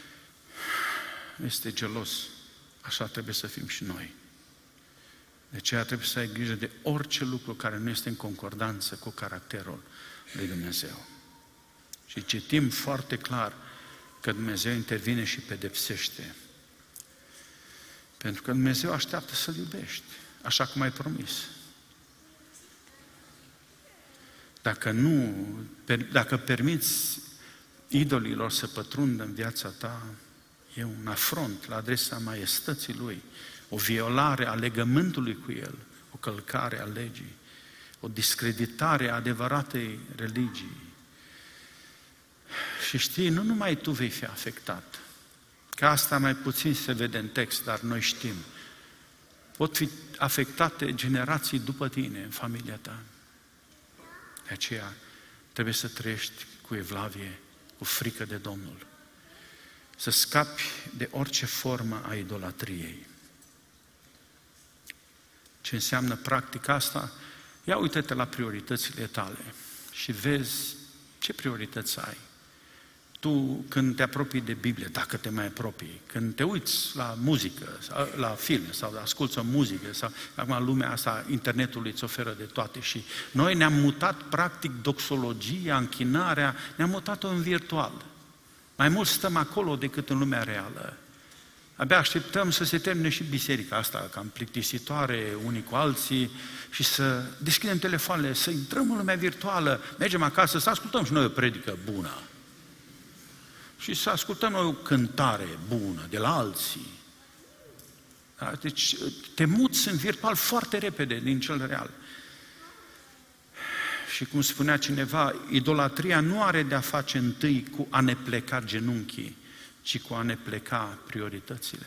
este gelos. Așa trebuie să fim și noi. De aceea trebuie să ai grijă de orice lucru care nu este în concordanță cu caracterul lui Dumnezeu. Și citim foarte clar că Dumnezeu intervine și pedepsește. Pentru că Dumnezeu așteaptă să-L iubești, așa cum ai promis. Dacă permiți idolilor să pătrundă în viața ta, e un afront la adresa maiestății Lui, o violare a legământului cu El, o călcare a legii, o discreditare a adevăratei religii. Și știi, nu numai tu vei fi afectat, că asta mai puțin se vede în text, dar noi știm. Pot fi afectate generații după tine, în familia ta. De aceea trebuie să trăiești cu evlavie, cu frică de Domnul. Să scapi de orice formă a idolatriei. Ce înseamnă practic asta? Ia uite-te la prioritățile tale și vezi ce priorități ai. Tu, când te apropii de Biblie, dacă te mai apropii, când te uiți la muzică, la filme, sau asculți o muzică, sau acum lumea asta, internetul îți oferă de toate și noi ne-am mutat, practic, doxologia, închinarea, ne-am mutat-o în virtual. Mai mult stăm acolo decât în lumea reală. Abia așteptăm să se termine și biserica asta, cam plictisitoare unii cu alții, și să deschidem telefoanele, să intrăm în lumea virtuală, mergem acasă, să ascultăm și noi o predică bună. Și să ascultăm noi o cântare bună de la alții. Da? Deci te muți în virtual foarte repede din cel real. Și cum spunea cineva, idolatria nu are de-a face întâi cu a ne pleca genunchii, ci cu a ne pleca prioritățile.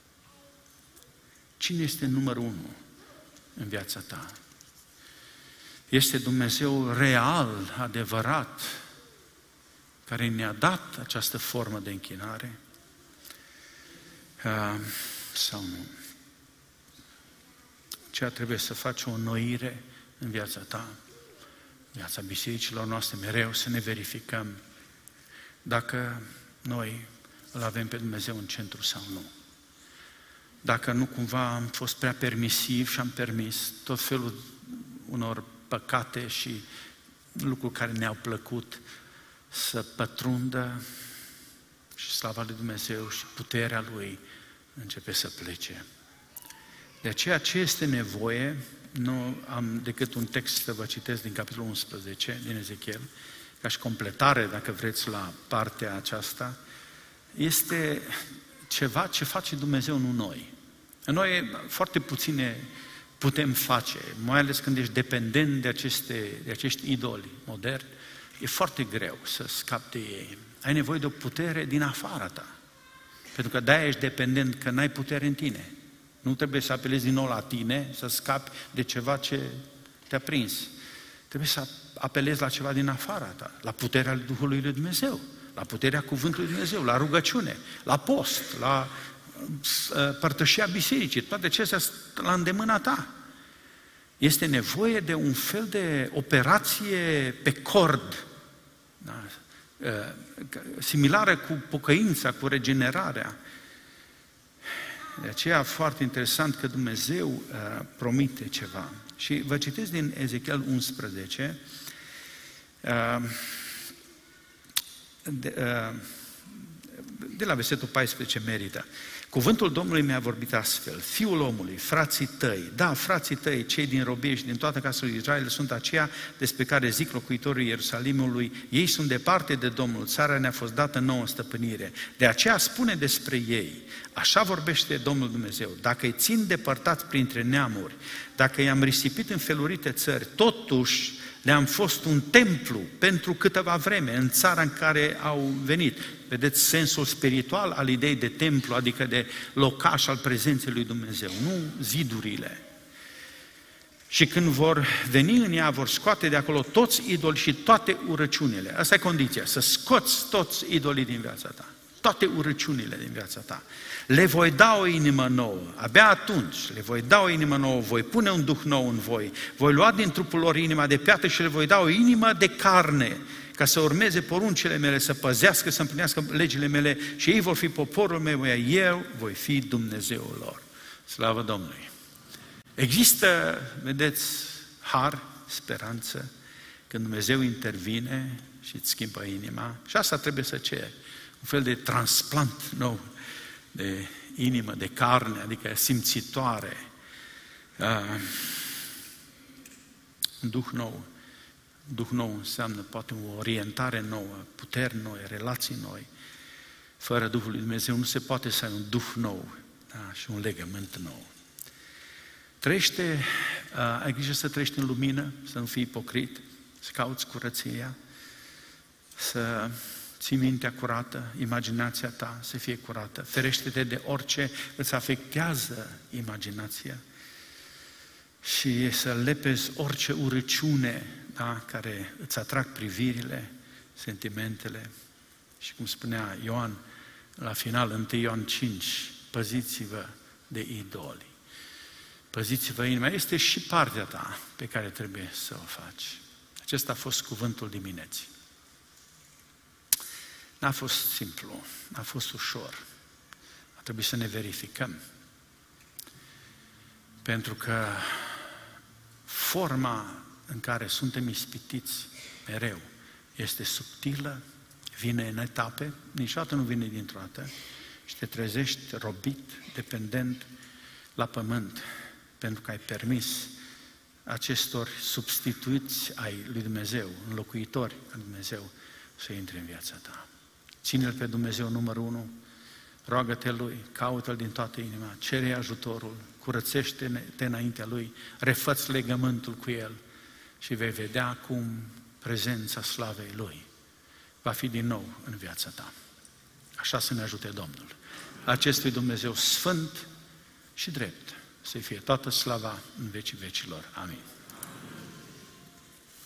Cine este numărul 1 în viața ta? Este Dumnezeu real, adevărat, care ne-a dat această formă de închinare? Sau nu? aceea trebuie să faci o înnoire în viața ta, viața bisericilor noastre, mereu să ne verificăm dacă noi îl avem pe Dumnezeu în centru sau nu. Dacă nu cumva am fost prea permisiv și am permis tot felul unor păcate și lucruri care ne-au plăcut să pătrundă și slava lui Dumnezeu și puterea Lui începe să plece. De aceea ce este nevoie, nu am decât un text să vă citesc din capitolul 11 din Ezechiel, ca și completare, dacă vreți, la partea aceasta, este ceva ce face Dumnezeu, nu noi. Noi foarte puține putem face, mai ales când ești dependent de acești idoli moderni, e foarte greu să scapi de ei. Ai nevoie de o putere din afara ta. Pentru că de-aia ești dependent, că n-ai putere în tine. Nu trebuie să apelezi din nou la tine, să scapi de ceva ce te-a prins. Trebuie să apelezi la ceva din afara ta, la puterea Duhului lui Dumnezeu, la puterea Cuvântului lui Dumnezeu, la rugăciune, la post, la părtășia bisericii, toate acestea la îndemâna ta. Este nevoie de un fel de operație pe cord, da? Similară cu pocăința, cu regenerarea. De aceea foarte interesant că Dumnezeu promite ceva. Și vă citesc din Ezechiel 11, de la versetul 14 merită. Cuvântul Domnului mi-a vorbit astfel: Fiul omului, frații tăi, da, frații tăi, cei din robie și din toată casa lui Israel, sunt aceia despre care zic locuitorii Ierusalimului, ei sunt departe de Domnul, țara ne-a fost dată nouă în stăpânire. De aceea spune despre ei, așa vorbește Domnul Dumnezeu, dacă îi țin depărtați printre neamuri, dacă i-am risipit în felurite țări, totuși le-am fost un templu pentru câteva vreme în țara în care au venit. Vedeți sensul spiritual al ideii de templu, adică de locaș al prezenței lui Dumnezeu, nu zidurile. Și când vor veni în ea, vor scoate de acolo toți idoli și toate urăciunile. Asta e condiția, să scoți toți idolii din viața ta, toate urăciunile din viața ta. Le voi da o inimă nouă, abia atunci le voi da o inimă nouă, voi pune un duh nou în voi, voi lua din trupul lor inima de piatră și le voi da o inimă de carne, ca să urmeze poruncile mele, să păzească, să împlinească legile mele și ei vor fi poporul meu, iar eu voi fi Dumnezeul lor. Slavă Domnului! Există, vedeți, har, speranță, când Dumnezeu intervine și îți schimbă inima și asta trebuie să ceri. Un fel de transplant nou de inimă, de carne, adică simțitoare, un duh nou. Duh nou înseamnă poate o orientare nouă, puteri noi, relații noi. Fără Duhul lui Dumnezeu nu se poate să ai un duh nou, da, și un legământ nou. Ai grijă să trăiești în lumină, să nu fii ipocrit, să cauți curăția, să ții mintea curată, imaginația ta să fie curată. Ferește-te de orice îți afectează imaginația și să lepezi orice urăciune, da, care îți atrag privirile, sentimentele. Și cum spunea Ioan la final, 1 Ioan 5, păziți-vă de idoli. Păziți-vă inima. Este și partea ta pe care trebuie să o faci. Acesta a fost cuvântul dimineții. N-a fost simplu, n-a fost ușor. A trebuit să ne verificăm. Pentru că forma în care suntem ispitiți mereu este subtilă, vine în etape, niciodată nu vine dintr-o dată și te trezești robit, dependent la pământ, pentru că ai permis acestor substituiți ai lui Dumnezeu, înlocuitori al lui Dumnezeu, să intre în viața ta. Ține-L pe Dumnezeu numărul 1, roagă-te Lui, caută-L din toată inima, cere ajutorul, curățește-te înaintea Lui, refă-ți legământul cu El și vei vedea cum prezența slavei Lui va fi din nou în viața ta. Așa să ne ajute Domnul. Acestui Dumnezeu sfânt și drept să-i fie toată slava în vecii vecilor. Amin.